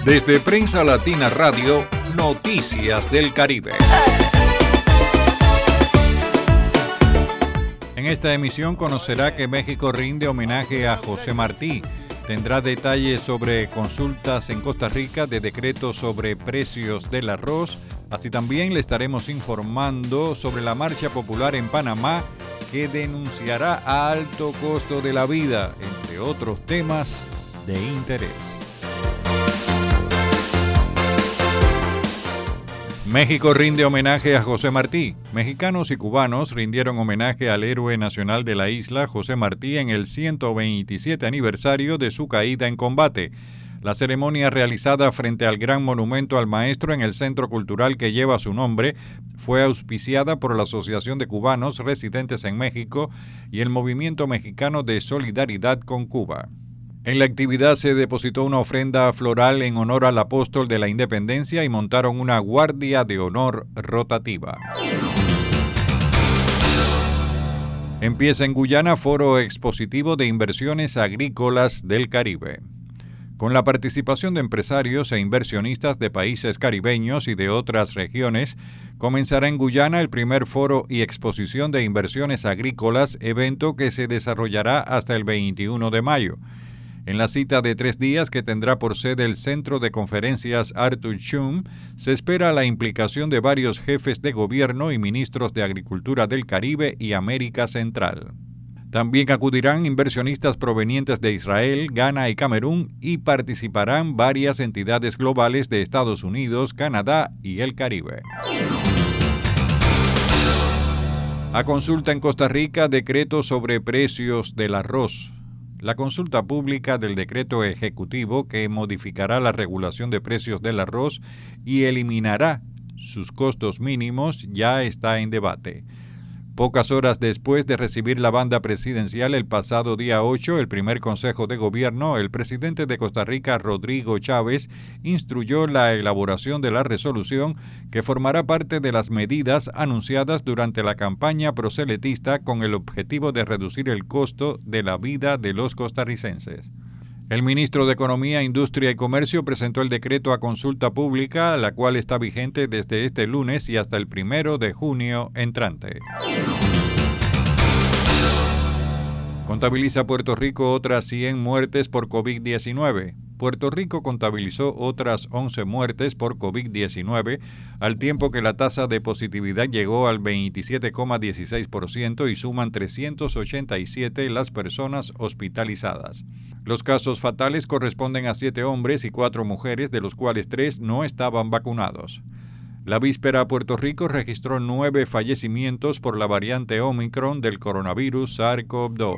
Desde Prensa Latina Radio, Noticias del Caribe. En esta emisión conocerá que México rinde homenaje a José Martí. Tendrá detalles sobre consultas en Costa Rica de decretos sobre precios del arroz. Así también le estaremos informando sobre la marcha popular en Panamá que denunciará alto costo de la vida, entre otros temas de interés. México rinde homenaje a José Martí. Mexicanos y cubanos rindieron homenaje al héroe nacional de la isla, José Martí, en el 127 aniversario de su caída en combate. La ceremonia realizada frente al gran monumento al maestro en el centro cultural que lleva su nombre fue auspiciada por la Asociación de Cubanos Residentes en México y el Movimiento Mexicano de Solidaridad con Cuba. En la actividad se depositó una ofrenda floral en honor al apóstol de la independencia y montaron una guardia de honor rotativa. Empieza en Guyana Foro Expositivo de Inversiones Agrícolas del Caribe. Con la participación de empresarios e inversionistas de países caribeños y de otras regiones, comenzará en Guyana el primer foro y exposición de inversiones agrícolas, evento que se desarrollará hasta el 21 de mayo. En la cita de 3 días que tendrá por sede el Centro de Conferencias Arthur Schum, se espera la implicación de varios jefes de gobierno y ministros de Agricultura del Caribe y América Central. También acudirán inversionistas provenientes de Israel, Ghana y Camerún y participarán varias entidades globales de Estados Unidos, Canadá y el Caribe. A consulta en Costa Rica, decreto sobre precios del arroz. La consulta pública del decreto ejecutivo que modificará la regulación de precios del arroz y eliminará sus costos mínimos ya está en debate. Pocas horas después de recibir la banda presidencial el pasado día 8, el primer Consejo de Gobierno, el presidente de Costa Rica, Rodrigo Chávez, instruyó la elaboración de la resolución que formará parte de las medidas anunciadas durante la campaña proselitista con el objetivo de reducir el costo de la vida de los costarricenses. El ministro de Economía, Industria y Comercio presentó el decreto a consulta pública, la cual está vigente desde este lunes y hasta el 1 de junio entrante. Contabiliza Puerto Rico otras 100 muertes por COVID-19. Puerto Rico contabilizó otras 11 muertes por COVID-19, al tiempo que la tasa de positividad llegó al 27,16% y suman 387 las personas hospitalizadas. Los casos fatales corresponden a 7 hombres y 4 mujeres, de los cuales 3 no estaban vacunados. La víspera, Puerto Rico registró 9 fallecimientos por la variante Omicron del coronavirus SARS-CoV-2.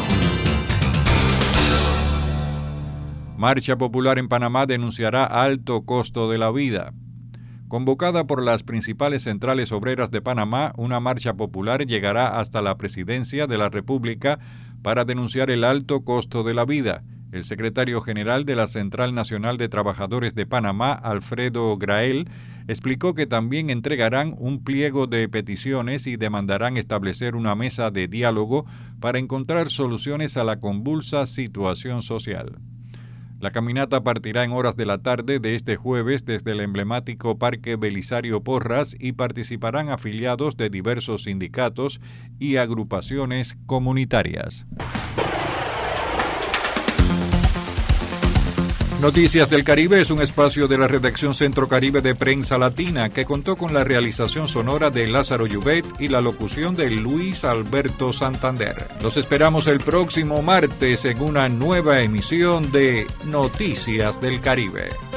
Marcha popular en Panamá denunciará alto costo de la vida. Convocada por las principales centrales obreras de Panamá, una marcha popular llegará hasta la presidencia de la República para denunciar el alto costo de la vida. El secretario general de la Central Nacional de Trabajadores de Panamá, Alfredo Grael, explicó que también entregarán un pliego de peticiones y demandarán establecer una mesa de diálogo para encontrar soluciones a la convulsa situación social. La caminata partirá en horas de la tarde de este jueves desde el emblemático Parque Belisario Porras y participarán afiliados de diversos sindicatos y agrupaciones comunitarias. Noticias del Caribe es un espacio de la redacción Centro Caribe de Prensa Latina que contó con la realización sonora de Lázaro Llubet y la locución de Luis Alberto Santander. Los esperamos el próximo martes en una nueva emisión de Noticias del Caribe.